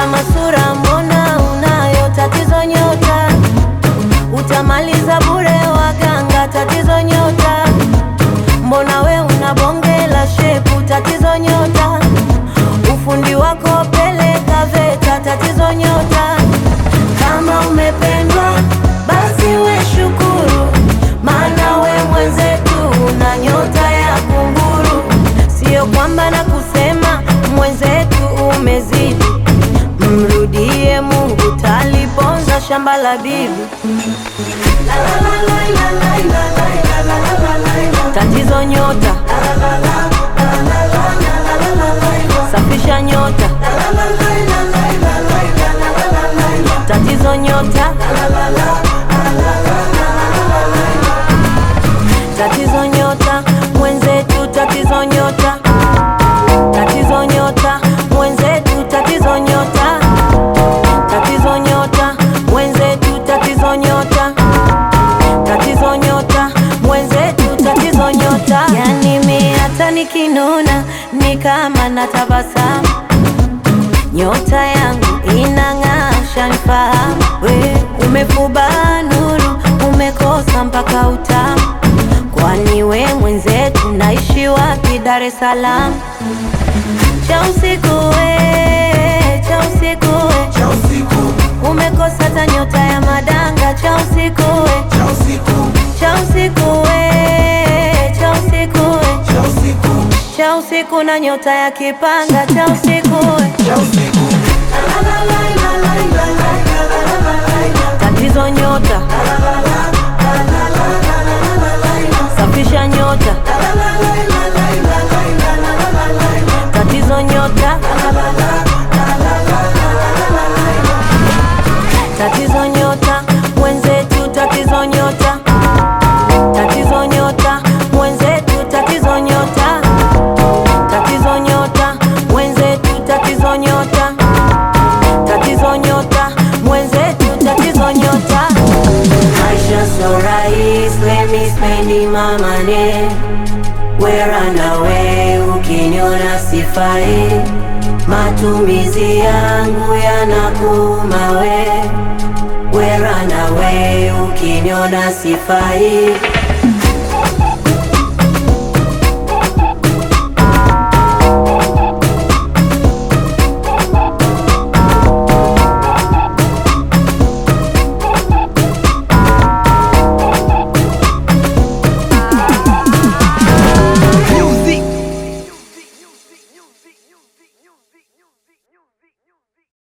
kama sura mbona unayo tatizo nyota, utamaliza bure waganga tatizo nyota, mbona we una bonge la shepu tatizo nyota, ufundi wako peleka VETA tatizo nyota. Kama umependwa basi we shukuru, maana we mwenzetu una nyota ya kunguru. Sio kwamba na kusema mwenzetu umezidi, mrudie Mungu taliponza shamba la bibi. Tatizo nyota, safisha nyota. Tatizo nyota, tatizo nyota, mwenzetu tatizo nyota. Tatizo nyota, mwenzetu tatizo nyota. Tatizo nyota, mwenzetu tatizo nyota. Tatizo nyota, mwenzetu tatizo nyota. Yani mi hata nikinuna ni kama natabasamu, nyota yangu inang'aa shanifahamu. We umefuba nuru, umekosa mpaka utamu, kwani we mwenzetu naishi wapi? Dar es Salaam. Cha usiku we, cha usiku we, cha usiku, umekosa hata nyota ya madanga. Cha usiku we, cha usiku, cha usiku we, cha usiku we, cha usiku, cha usiku na nyota ya kipanga. Cha usiku we, cha usiku. tatizo nyota, safisha nyota. Tatizo nyota, tatizo nyota, mwenzetu tatizo nyota. Tatizo nyota, mwenzetu tatizo nyota. Tatizo nyota, mwenzetu tatizo nyota. Tatizo nyota, mwenzetu tatizo nyota. Maisha so rahis, let me spend my money. We're on our way, ukiniona sifai, matumizi yangu yanakuuma we. We're on our way, ukiniona sifai.